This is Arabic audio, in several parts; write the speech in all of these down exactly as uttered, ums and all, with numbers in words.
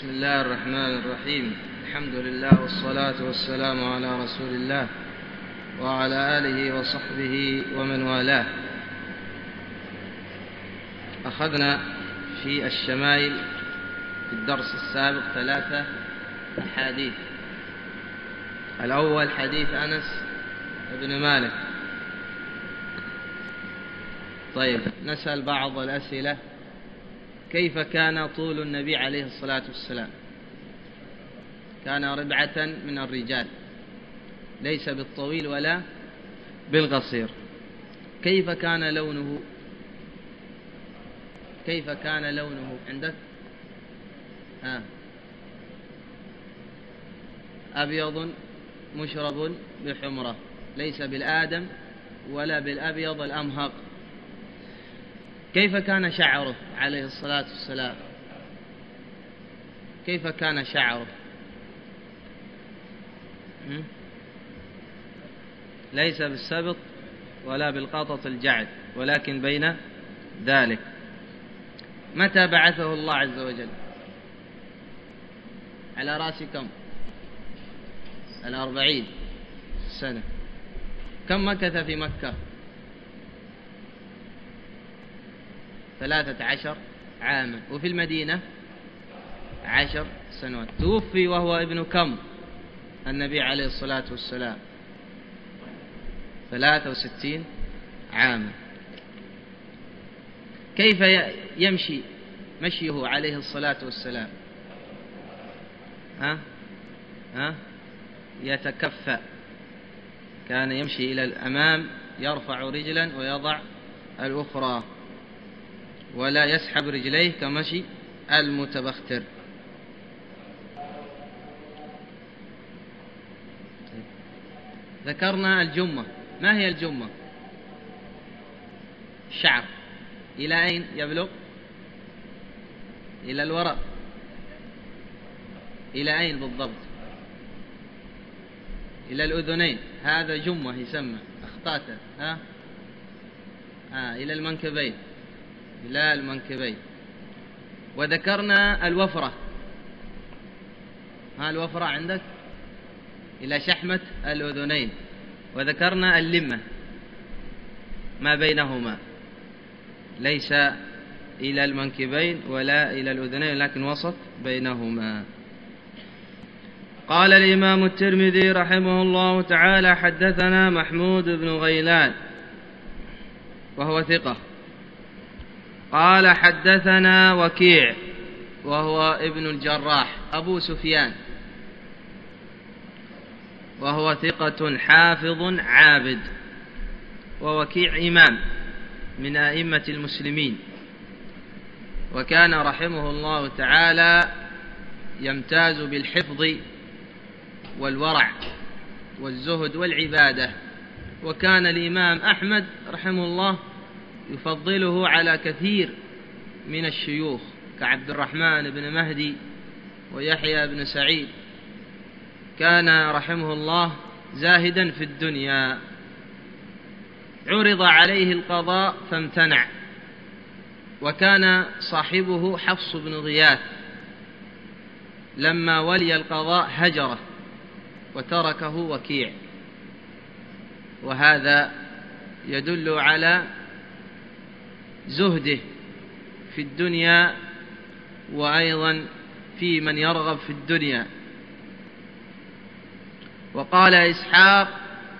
بسم الله الرحمن الرحيم. الحمد لله والصلاة والسلام على رسول الله وعلى آله وصحبه ومن والاه. أخذنا في الشمائل في الدرس السابق ثلاثة أحاديث. الأول حديث أنس بن مالك. طيب نسأل بعض الأسئلة. كيف كان طول النبي عليه الصلاة والسلام؟ كان ربعة من الرجال، ليس بالطويل ولا بالقصير. كيف كان لونه؟ كيف كان لونه عندك؟ ها أبيض مشرب بحمرة، ليس بالآدم ولا بالأبيض الأمهق. كيف كان شعره عليه الصلاة والسلام؟ كيف كان شعره؟ ليس بالسبط ولا بالقطط الجعد، ولكن بين ذلك. متى بعثه الله عز وجل؟ على رأس كم؟ الأربعين سنة. كم مكث في مكة؟ ثلاثة عشر عاما. وفي المدينة عشر سنوات. توفي وهو ابن كم النبي عليه الصلاة والسلام؟ ثلاثة وستين عاما. كيف يمشي مشيه عليه الصلاة والسلام؟ ها ها يتكفى. كان يمشي إلى الأمام، يرفع رجلا ويضع الأخرى، ولا يسحب رجليه كمشي المتبختر. ذكرنا الجمة. ما هي الجمة؟ الشعر إلى أين يبلغ؟ إلى الوراء. إلى أين بالضبط؟ إلى الأذنين. هذا جمة يسمى. أخطأت. ها آه إلى المنكبين. إلى المنكبين. وذكرنا الوفرة. ها الوفرة عندك؟ إلى شحمة الأذنين. وذكرنا اللمة ما بينهما، ليس إلى المنكبين ولا إلى الأذنين، لكن وسط بينهما. قال الإمام الترمذي رحمه الله تعالى: حدثنا محمود بن غيلان وهو ثقة. قال حدثنا وكيع وهو ابن الجراح أبو سفيان، وهو ثقة حافظ عابد. ووكيع إمام من أئمة المسلمين، وكان رحمه الله تعالى يمتاز بالحفظ والورع والزهد والعبادة. وكان الإمام أحمد رحمه الله يفضله على كثير من الشيوخ كعبد الرحمن بن مهدي ويحيى بن سعيد. كان رحمه الله زاهدا في الدنيا. عرض عليه القضاء فامتنع، وكان صاحبه حفص بن غياث لما ولي القضاء هجره وتركه وكيع. وهذا يدل على زهده في الدنيا، وأيضا في من يرغب في الدنيا. وقال إسحاق: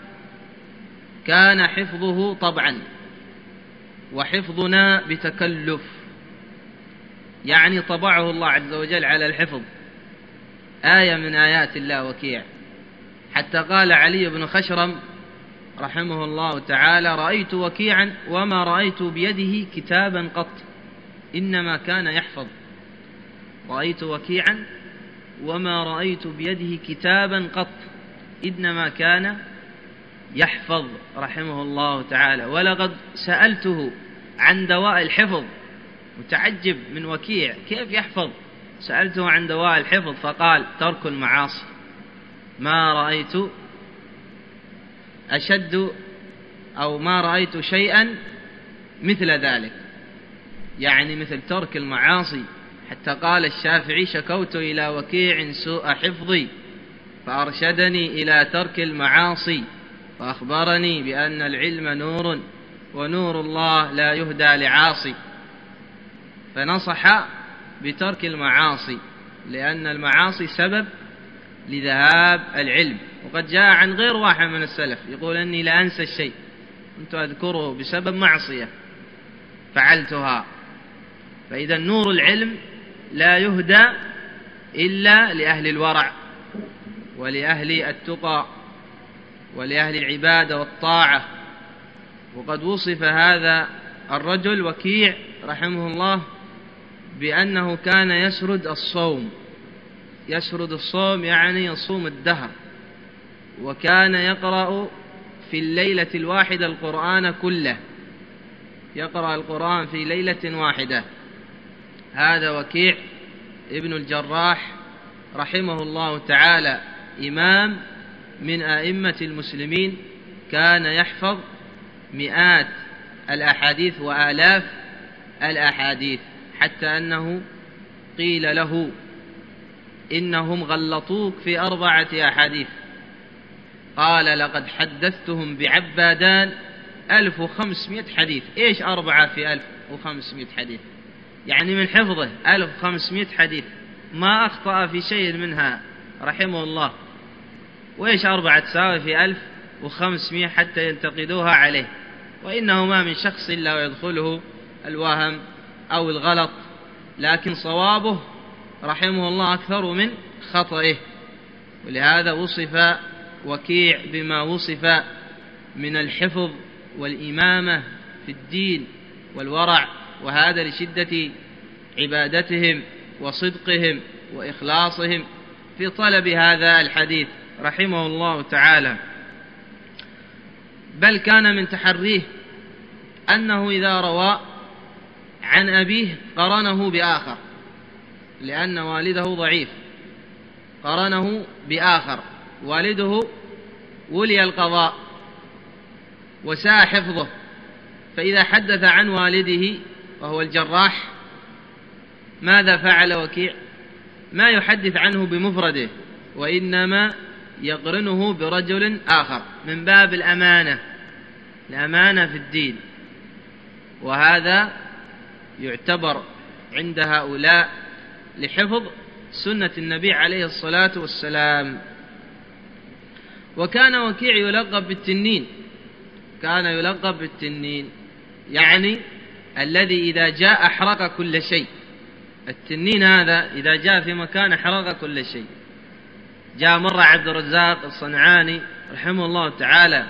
كان حفظه طبعا وحفظنا بتكلف، يعني طبعه الله عز وجل على الحفظ، آية من آيات الله وكيع. حتى قال علي بن خشرم رحمه الله تعالى: رأيت وكيعا وما رأيت بيده كتابا قط، إنما كان يحفظ. رأيت وكيعا وما رأيت بيده كتابا قط، إنما كان يحفظ رحمه الله تعالى. ولقد سألته عن دواء الحفظ، متعجب من وكيع كيف يحفظ. سألته عن دواء الحفظ فقال: ترك المعاصي. ما رأيت أشد أو ما رأيت شيئا مثل ذلك، يعني مثل ترك المعاصي حتى قال الشافعي: شكوت إلى وكيع سوء حفظي فأرشدني إلى ترك المعاصي وأخبرني بأن العلم نور ونور الله لا يهدى لعاصي. فنصح بترك المعاصي لأن المعاصي سبب لذهاب العلم. وقد جاء عن غير واحد من السلف يقول: أني لا أنسى الشيء كنت أذكره بسبب معصية فعلتها. فإذا نور العلم لا يهدى إلا لأهل الورع ولأهل التقى ولأهل العبادة والطاعة. وقد وصف هذا الرجل وكيع رحمه الله بأنه كان يسرد الصوم. يسرد الصوم يعني يصوم الدهر، وكان يقرأ في الليلة الواحدة القرآن كله، يقرأ القرآن في ليلة واحدة. هذا وكيع ابن الجراح رحمه الله تعالى، إمام من أئمة المسلمين، كان يحفظ مئات الأحاديث وآلاف الأحاديث، حتى أنه قيل له: إنهم غلطوك في أربعة أحاديث. قال: لقد حدثتهم بعبادان ألف وخمسمائة حديث. إيش أربعة في ألف وخمسمائة حديث؟ يعني من حفظه ألف وخمسمائة حديث ما أخطأ في شيء منها رحمه الله. وإيش أربعة تساوي في ألف وخمسمائة حتى ينتقدوها عليه؟ وإنه ما من شخص إلا ويدخله الوهم أو الغلط، لكن صوابه رحمه الله أكثر من خطئه. ولهذا وصف وكيع بما وصف من الحفظ والإمامة في الدين والورع، وهذا لشدة عبادتهم وصدقهم وإخلاصهم في طلب هذا الحديث رحمه الله تعالى. بل كان من تحريه أنه إذا روى عن أبيه قرنه بآخر، لأن والده ضعيف، قرنه بآخر. والده ولي القضاء وساء حفظه، فإذا حدث عن والده وهو الجراح ماذا فعل وكيع؟ ما يحدث عنه بمفرده، وإنما يقرنه برجل آخر من باب الأمانة، الأمانة في الدين. وهذا يعتبر عند هؤلاء لحفظ سنة النبي عليه الصلاة والسلام. وكان وكيع يلقب بالتنين، كان يلقب بالتنين يعني الذي إذا جاء أحرق كل شيء. التنين هذا إذا جاء في مكان أحرق كل شيء. جاء مرة عبد الرزاق الصنعاني رحمه الله تعالى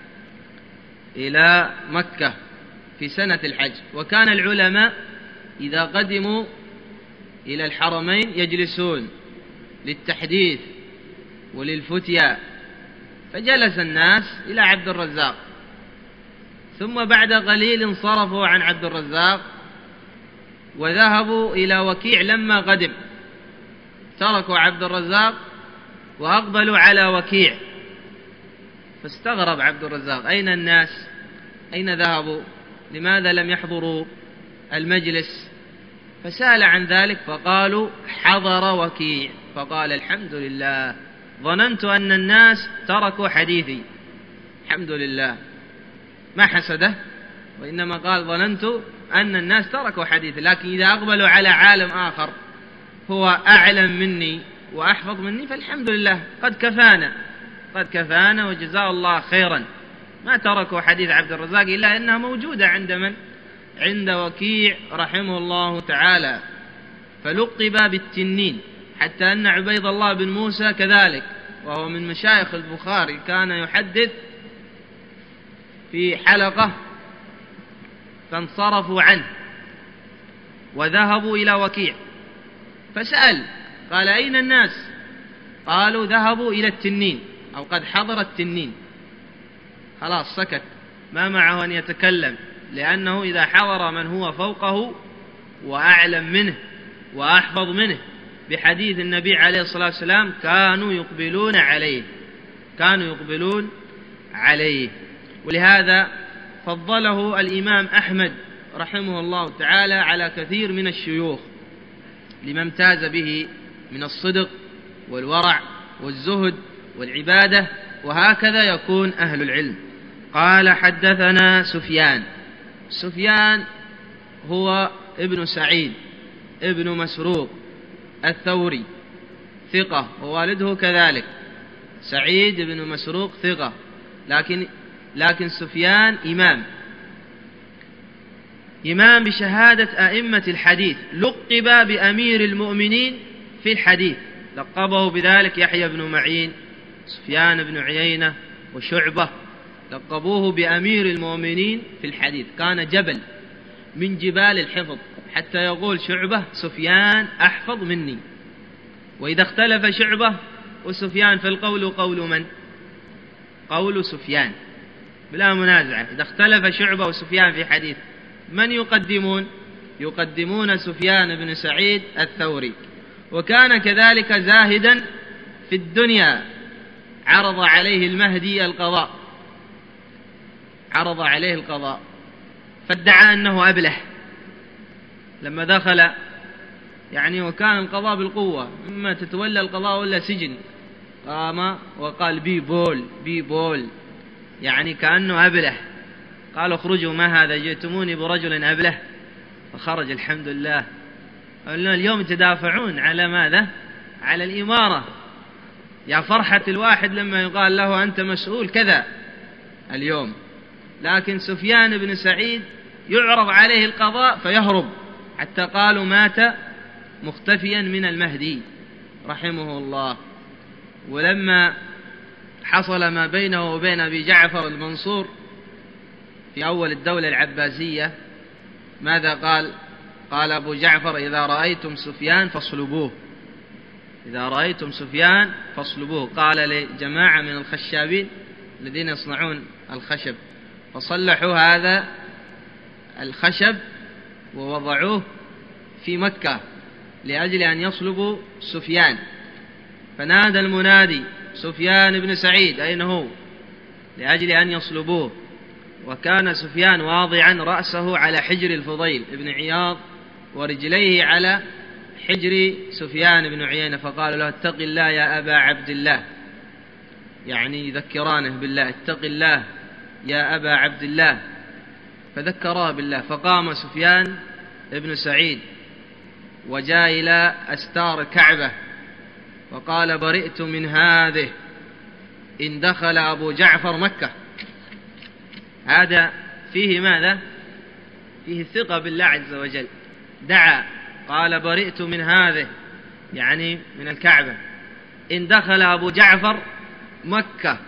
إلى مكة في سنة الحج، وكان العلماء إذا قدموا إلى الحرمين يجلسون للتحديث وللفتيا، فجلس الناس إلى عبد الرزاق، ثم بعد قليل انصرفوا عن عبد الرزاق وذهبوا إلى وكيع. لما قدم تركوا عبد الرزاق وأقبلوا على وكيع، فاستغرب عبد الرزاق: أين الناس؟ أين ذهبوا؟ لماذا لم يحضروا المجلس؟ فسأل عن ذلك فقالوا: حضر وكيع. فقال: الحمد لله، ظننت أن الناس تركوا حديثي. الحمد لله، ما حسده، وإنما قال: ظننت أن الناس تركوا حديثي، لكن إذا أقبلوا على عالم آخر هو أعلم مني وأحفظ مني فالحمد لله، قد كفانا قد كفانا وجزاه الله خيرا. ما تركوا حديث عبد الرزاق إلا أنها موجودة عند من؟ عند وكيع رحمه الله تعالى، فلقب بالتنين. حتى أن عبيد الله بن موسى كذلك، وهو من مشايخ البخاري، كان يحدث في حلقة فانصرفوا عنه وذهبوا إلى وكيع، فسأل قال: أين الناس؟ قالوا: ذهبوا إلى التنين، أو قد حضر التنين. خلاص سكت، ما معه أن يتكلم، لأنه إذا حضر من هو فوقه وأعلم منه وأحفظ منه بحديث النبي عليه الصلاة والسلام كانوا يقبلون عليه كانوا يقبلون عليه ولهذا فضله الإمام أحمد رحمه الله تعالى على كثير من الشيوخ، لما امتاز به من الصدق والورع والزهد والعبادة، وهكذا يكون أهل العلم. قال حدثنا سفيان. سفيان هو ابن سعيد ابن مسروق الثوري ثقة، ووالده كذلك سعيد بن مسروق ثقة، لكن لكن سفيان إمام إمام بشهادة أئمة الحديث، لقب بأمير المؤمنين في الحديث، لقبه بذلك يحيى بن معين، سفيان بن عيينة، وشعبة، لقبوه بأمير المؤمنين في الحديث. كان جبل من جبال الحفظ، حتى يقول شعبة سفيان أحفظ مني. وإذا اختلف شعبة وسفيان فالقول قول من؟ قول سفيان بلا منازعة. إذا اختلف شعبة وسفيان في حديث من يقدمون؟ يقدمون سفيان بن سعيد الثوري. وكان كذلك زاهدا في الدنيا، عرض عليه المهدي القضاء عرض عليه القضاء فادعى أنه أبله لما دخل، يعني وكان القضاء بالقوة، إما تتولى القضاء ولا سجن. قام وقال بي بول بي بول، يعني كأنه أبله. قال اخرجوا، ما هذا جئتموني برجل أبله؟ فخرج الحمد لله. قالوا اليوم تدافعون على ماذا؟ على الإمارة. يا فرحة الواحد لما يقال له أنت مسؤول كذا اليوم. لكن سفيان بن سعيد يعرض عليه القضاء فيهرب، حتى قالوا مات مختفيا من المهدي رحمه الله. ولما حصل ما بينه وبين أبي جعفر المنصور في أول الدولة العباسية، ماذا قال؟ قال أبو جعفر إذا رأيتم سفيان فاصلبوه، إذا رأيتم سفيان فاصلبوه. قال لجماعة من الخشابين الذين يصنعون الخشب، فصلحوا هذا الخشب ووضعوه في مكة لأجل أن يصلبوا سفيان. فنادى المنادي سفيان بن سعيد أين هو؟ لأجل أن يصلبوه. وكان سفيان واضعا رأسه على حجر الفضيل بن عياض ورجليه على حجر سفيان بن عيينة، فقال له اتق الله يا أبا عبد الله، يعني يذكرانه بالله، اتق الله يا أبا عبد الله، فذكراه بالله. فقام سفيان بن سعيد وجاء إلى أستار الكعبة وقال برئت من هذه إن دخل أبو جعفر مكة. هذا فيه ماذا؟ فيه الثقة بالله عز وجل. دعا قال برئت من هذه، يعني من الكعبة، إن دخل أبو جعفر مكة.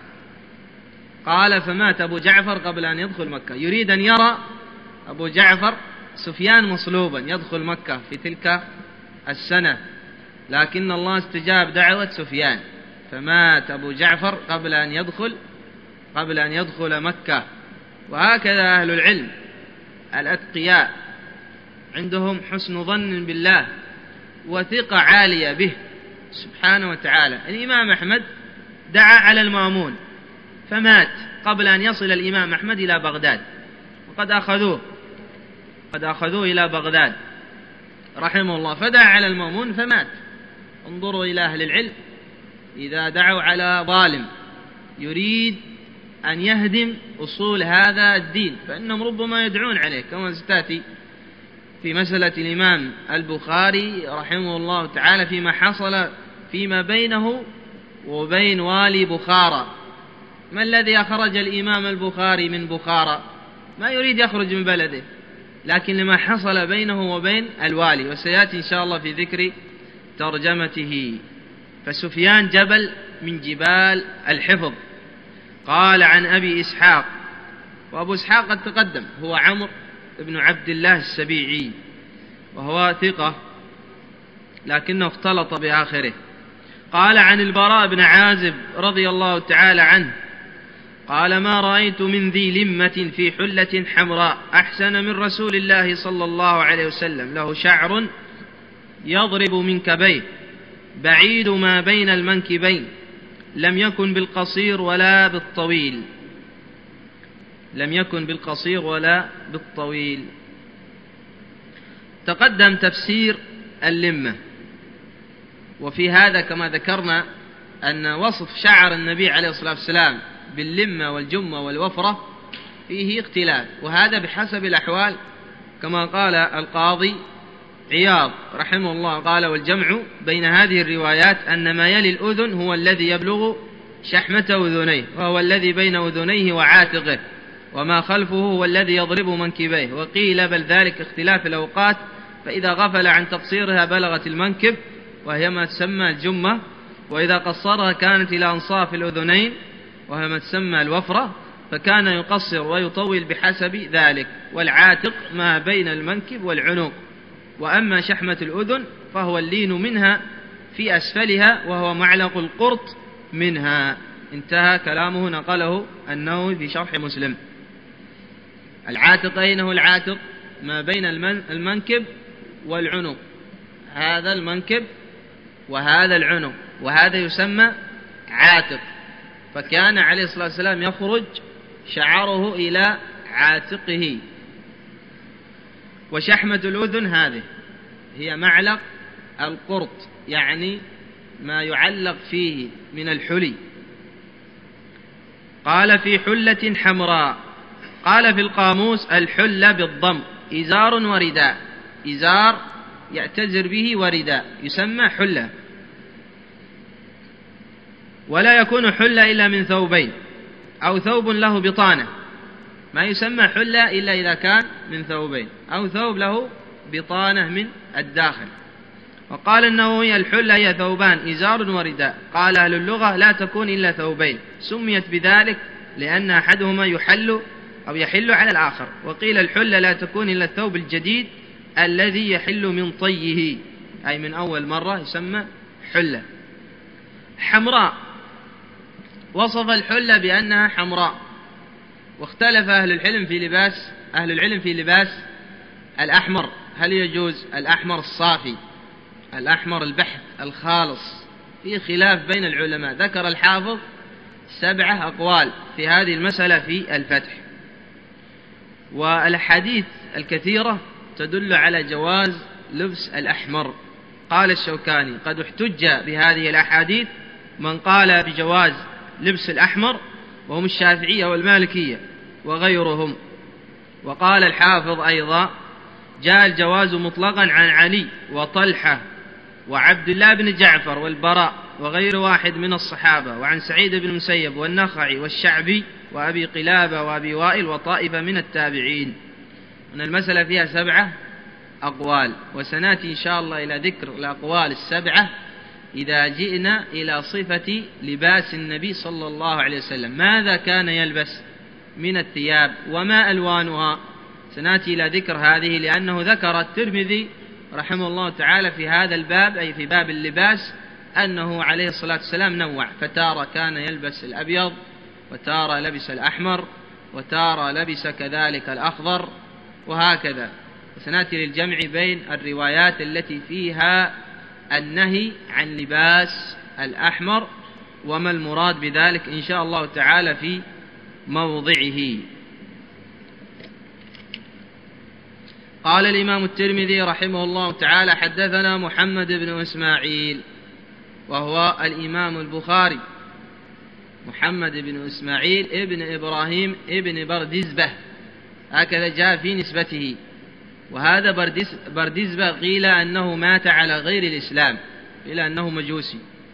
قال فمات أبو جعفر قبل أن يدخل مكة، يريد أن يرى أبو جعفر سفيان مصلوبا يدخل مكة في تلك السنة، لكن الله استجاب دعوة سفيان، فمات أبو جعفر قبل أن يدخل قبل أن يدخل مكة. وهكذا أهل العلم الأتقياء عندهم حسن ظن بالله وثقة عالية به سبحانه وتعالى. الإمام أحمد دعا على المأمون فمات قبل أن يصل الإمام أحمد إلى بغداد، وقد أخذوه قد أخذوه إلى بغداد رحمه الله، فدعا على المأمون فمات. انظروا إلى أهل العلم إذا دعوا على ظالم يريد أن يهدم أصول هذا الدين فإنهم ربما يدعون عليه، كما ستأتي في مسألة الإمام البخاري رحمه الله تعالى فيما حصل فيما بينه وبين والي بخارى. ما الذي أخرج الإمام البخاري من بخارى؟ ما يريد يخرج من بلده، لكن لما حصل بينه وبين الوالي، وسيأتي إن شاء الله في ذكر ترجمته. فسفيان جبل من جبال الحفظ. قال عن أبي إسحاق، وأبو إسحاق قد تقدم، هو عمرو بن عبد الله السبيعي، وهو ثقة لكنه اختلط بآخره. قال عن البراء بن عازب رضي الله تعالى عنه قال ما رأيت من ذي لمة في حلة حمراء أحسن من رسول الله صلى الله عليه وسلم، له شعر يضرب منكبيه بعيد ما بين المنكبين، لم يكن بالقصير ولا بالطويل لم يكن بالقصير ولا بالطويل. تقدم تفسير اللمة. وفي هذا كما ذكرنا أن وصف شعر النبي عليه الصلاة والسلام باللمة والجمة والوفرة فيه اختلاف، وهذا بحسب الأحوال، كما قال القاضي عياض رحمه الله قال: والجمع بين هذه الروايات أن ما يلي الأذن هو الذي يبلغ شحمة أذنيه، وهو الذي بين أذنيه وعاتقه، وما خلفه هو الذي يضرب منكبيه. وقيل بل ذلك اختلاف الأوقات، فإذا غفل عن تقصيرها بلغت المنكب وهي ما تسمى الجمة، وإذا قصرها كانت إلى أنصاف الأذنين وهي ما تسمى الوفرة، فكان يقصر ويطول بحسب ذلك. والعاتق ما بين المنكب والعنق. وأما شحمة الأذن فهو اللين منها في أسفلها، وهو معلق القرط منها. انتهى كلامه، نقله النووي في شرح مسلم. العاتق أين هو العاتق؟ ما بين المنكب والعنق، هذا المنكب وهذا العنق، وهذا يسمى عاتق. فكان عليه الصلاة والسلام يخرج شعره إلى عاتقه. وشحمة الأذن هذه هي معلق القرط، يعني ما يعلق فيه من الحلي. قال: في حلة حمراء. قال في القاموس: الحلة بالضم إزار ورداء. إزار يعتزر به، ورداء يسمى حلة. ولا يكون حلة إلا من ثوبين، أو ثوب له بطانة. ما يسمى حلة إلا إذا كان من ثوبين، أو ثوب له بطانة من الداخل. وقال النووي: الحلة هي ثوبان، إزار ورداء. قال أهل اللغة: لا تكون إلا ثوبين، سميت بذلك لأن أحدهما يحل أو يحل على الآخر. وقيل الحلة لا تكون إلا الثوب الجديد الذي يحل من طيه، أي من أول مرة يسمى حلة. حمراء، وصف الحلة بأنها حمراء. واختلف أهل العلم في لباس أهل العلم في لباس الأحمر، هل يجوز الأحمر الصافي، الأحمر البحث الخالص؟ في خلاف بين العلماء. ذكر الحافظ سبعة أقوال في هذه المسألة في الفتح. والحديث الكثيرة تدل على جواز لبس الأحمر. قال الشوكاني: قد احتج بهذه الأحاديث من قال بجواز لبس الأحمر، وهم الشافعية والمالكية وغيرهم. وقال الحافظ أيضا: جاء الجواز مطلقا عن علي وطلحة وعبد الله بن جعفر والبراء وغير واحد من الصحابة، وعن سعيد بن المسيب والنخعي والشعبي وأبي قلابة وأبي وائل وطائفة من التابعين. أن المسألة فيها سبعة أقوال، وسنأتي إن شاء الله إلى ذكر الأقوال السبعة إذا جئنا إلى صفة لباس النبي صلى الله عليه وسلم، ماذا كان يلبس من الثياب وما ألوانها. سنأتي إلى ذكر هذه، لأنه ذكر الترمذي رحمه الله تعالى في هذا الباب، أي في باب اللباس، أنه عليه الصلاة والسلام نوع، فتارة كان يلبس الأبيض، وتارة لبس الأحمر، وتارة لبس كذلك الأخضر، وهكذا. وسنأتي للجمع بين الروايات التي فيها النهي عن لباس الأحمر وما المراد بذلك إن شاء الله تعالى في موضعه. قال الإمام الترمذي رحمه الله تعالى: حدثنا محمد بن إسماعيل، وهو الإمام البخاري، محمد بن إسماعيل ابن إبراهيم ابن بردزبة، هكذا جاء في نسبته. وهذا بردزبة قيل أنه مات على غير الإسلام، قيل أنه مجوسي.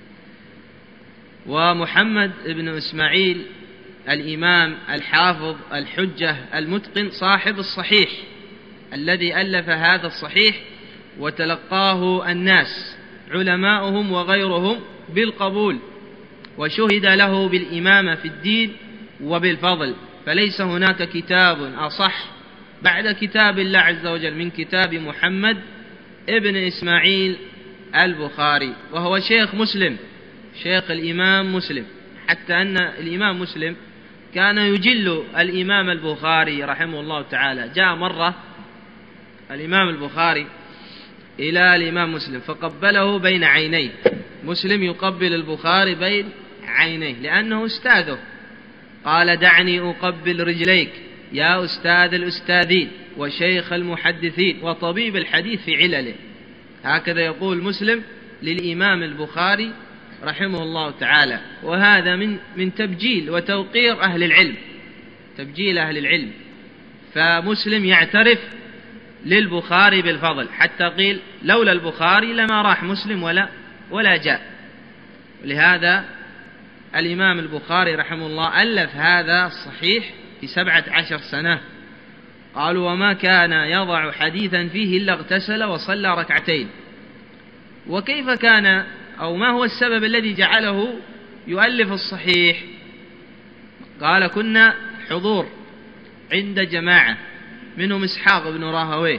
ومحمد بن إسماعيل الإمام الحافظ الحجة المتقن صاحب الصحيح الذي ألف هذا الصحيح وتلقاه الناس علماؤهم وغيرهم بالقبول، وشهد له بالإمامة في الدين وبالفضل، فليس هناك كتاب أصح بعد كتاب الله عز وجل من كتاب محمد ابن إسماعيل البخاري، وهو شيخ مسلم، شيخ الإمام مسلم، حتى أن الإمام مسلم كان يجل الإمام البخاري رحمه الله تعالى. جاء مرة الإمام البخاري إلى الإمام مسلم فقبله بين عينيه، مسلم يقبل البخاري بين عينيه لأنه أستاذه. قال: دعني أقبل رجليك يا أستاذ الأستاذين وشيخ المحدثين وطبيب الحديث في علله. هكذا يقول مسلم للإمام البخاري رحمه الله تعالى. وهذا من من تبجيل وتوقير أهل العلم، تبجيل أهل العلم. فمسلم يعترف للبخاري بالفضل، حتى قيل لولا البخاري لما راح مسلم ولا ولا جاء. ولهذا الإمام البخاري رحمه الله ألف هذا الصحيح في سبعة عشر سنة. قالوا وما كان يضع حديثا فيه إلا اغتسل وصلى ركعتين. وكيف كان أو ما هو السبب الذي جعله يؤلف الصحيح؟ قال كنا حضور عند جماعة منهم إسحاق بن راهويه،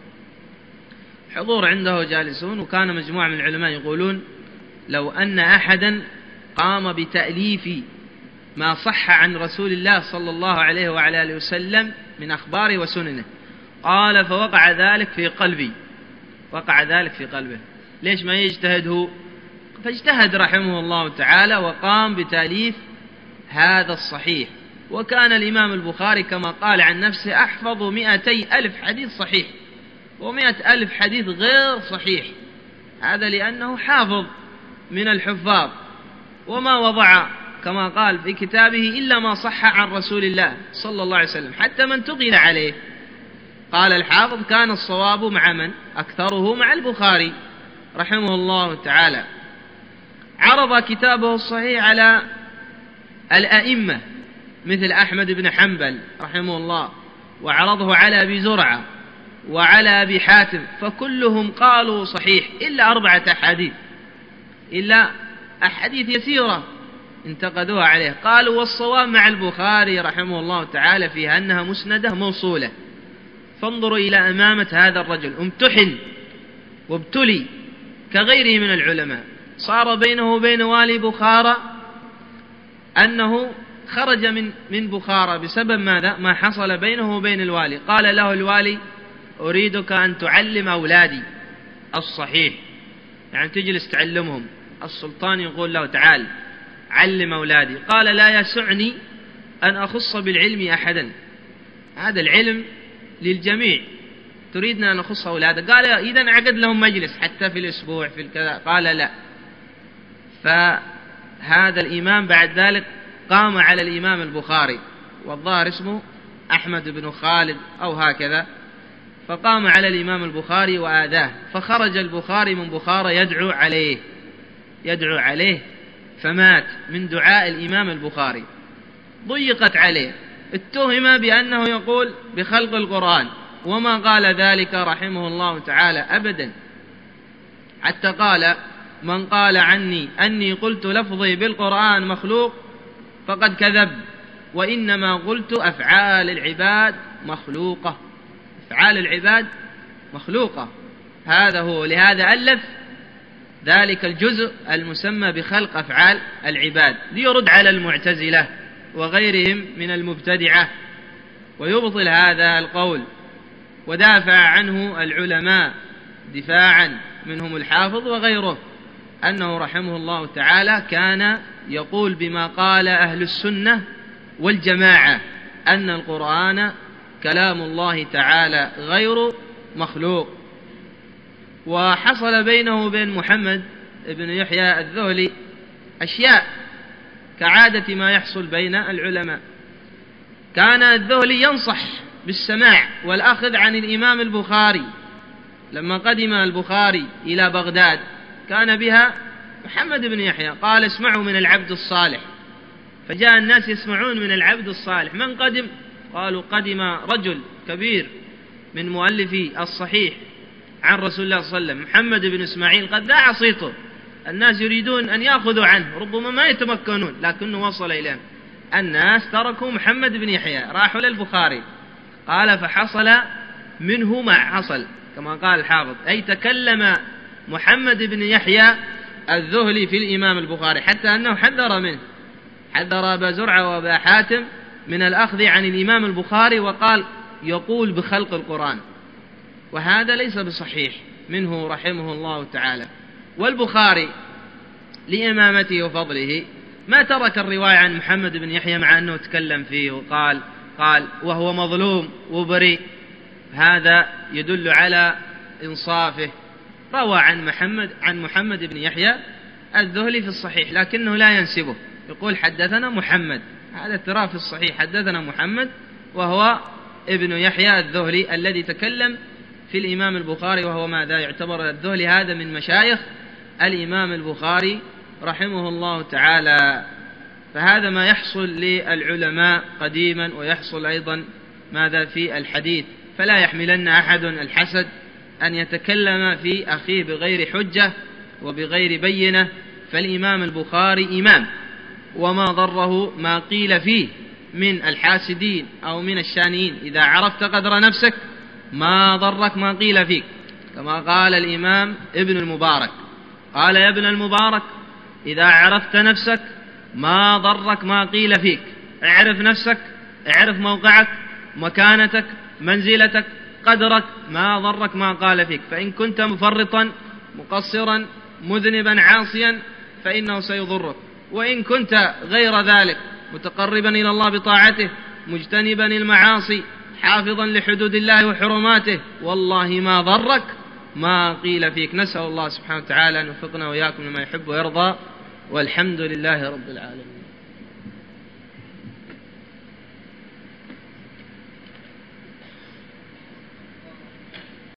حضور عنده جالسون، وكان مجموعة من العلماء يقولون لو أن أحدا قام بتأليف ما صح عن رسول الله صلى الله عليه وعلى آله وسلم من أخباره وسننه، قال فوقع ذلك في قلبي، وقع ذلك في قلبه. ليش ما يجتهد هو؟ فاجتهد رحمه الله تعالى وقام بتأليف هذا الصحيح. وكان الإمام البخاري كما قال عن نفسه أحفظ مئتي ألف حديث صحيح ومئة ألف حديث غير صحيح. هذا لأنه حافظ من الحفاظ، وما وضع كما قال في كتابه إلا ما صح عن رسول الله صلى الله عليه وسلم، حتى من تقل عليه. قال الحافظ كان الصواب مع من؟ أكثره مع البخاري رحمه الله تعالى. عرض كتابه الصحيح على الأئمة مثل أحمد بن حنبل رحمه الله، وعرضه على أبي زرعة وعلى أبي حاتم، فكلهم قالوا صحيح إلا أربعة أحاديث، إلا أحاديث يسيرة انتقدوها عليه. قالوا والصواب مع البخاري رحمه الله تعالى فيها أنها مسندة موصولة. فانظروا إلى أمامة هذا الرجل، امتحن وابتلي كغيره من العلماء. صار بينه وبين والي بخارى أنه خرج من من بخارى بسبب ماذا؟ ما حصل بينه وبين الوالي. قال له الوالي أريدك أن تعلم أولادي الصحيح، يعني تجلس تعلمهم. السلطان يقول له تعال علم أولادي. قال لا يسعني أن أخص بالعلم أحدا، هذا العلم للجميع، تريدنا أن نخص أولادك؟ قال إذن عقد لهم مجلس حتى في الأسبوع في الكذا. قال لا. فهذا الإمام بعد ذلك قام على الإمام البخاري، والظاهر اسمه أحمد بن خالد أو هكذا، فقام على الإمام البخاري وآذاه، فخرج البخاري من بخارى يدعو عليه يدعو عليه فمات من دعاء الإمام البخاري. ضيقت عليه، اتهم بأنه يقول بخلق القرآن، وما قال ذلك رحمه الله تعالى أبدا، حتى قال من قال عني أني قلت لفظي بالقرآن مخلوق فقد كذب، وإنما قلت أفعال العباد مخلوقة، أفعال العباد مخلوقة. هذا هو. لهذا ألف ذلك الجزء المسمى بخلق أفعال العباد ليرد على المعتزلة وغيرهم من المبتدعة ويبطل هذا القول. ودافع عنه العلماء دفاعا، منهم الحافظ وغيره، أنه رحمه الله تعالى كان يقول بما قال أهل السنة والجماعة أن القرآن كلام الله تعالى غير مخلوق. وحصل بينه وبين محمد بن يحيى الذهلي أشياء كعادة ما يحصل بين العلماء. كان الذهلي ينصح بالسماع والأخذ عن الإمام البخاري. لما قدم البخاري إلى بغداد كان بها محمد بن يحيى، قال اسمعوا من العبد الصالح، فجاء الناس يسمعون من العبد الصالح. من قدم؟ قالوا قدم رجل كبير من مؤلفي الصحيح عن رسول الله صلى الله عليه وسلم، محمد بن إسماعيل، قد ذاع صيته، الناس يريدون أن يأخذوا عنه، ربما ما يتمكنون، لكنه وصل إليهم. الناس تركوا محمد بن يحيى راحوا للبخاري. قال فحصل منه ما حصل كما قال الحافظ، أي تكلم محمد بن يحيى الذهلي في الإمام البخاري، حتى أنه حذر منه، حذر أبا زرعة وأبا حاتم من الأخذ عن الإمام البخاري، وقال يقول بخلق القرآن، وهذا ليس بصحيح منه رحمه الله تعالى. والبخاري لإمامته وفضله ما ترك الرواية عن محمد بن يحيى مع أنه تكلم فيه وقال قال وهو مظلوم وبريء. هذا يدل على إنصافه روى عن محمد عن محمد بن يحيى الذهلي في الصحيح، لكنه لا ينسبه، يقول حدثنا محمد، هذا تراه في الصحيح حدثنا محمد، وهو ابن يحيى الذهلي الذي تكلم في الإمام البخاري، وهو ماذا يعتبر الذهلي هذا من مشايخ الإمام البخاري رحمه الله تعالى. فهذا ما يحصل للعلماء قديما ويحصل أيضا ماذا في الحديث، فلا يحملن أحد الحسد أن يتكلم في أخيه بغير حجة وبغير بينة، فالإمام البخاري إمام، وما ضره ما قيل فيه من الحاسدين أو من الشانين. إذا عرفت قدر نفسك ما ضرك ما قيل فيك، كما قال الإمام ابن المبارك، قال يا ابن المبارك إذا عرفت نفسك ما ضرك ما قيل فيك، اعرف نفسك، اعرف موقعك، مكانتك، منزلتك، قدرك، ما ضرك ما قال فيك. فإن كنت مفرطا مقصرا مذنبا عاصيا فإنه سيضرك، وإن كنت غير ذلك متقربا إلى الله بطاعته مجتنبا المعاصي حافظا لحدود الله وحرماته، والله ما ضرك ما قيل فيك. نسأل الله سبحانه وتعالى أن يوفقنا وإياكم لما يحب ويرضى، والحمد لله رب العالمين.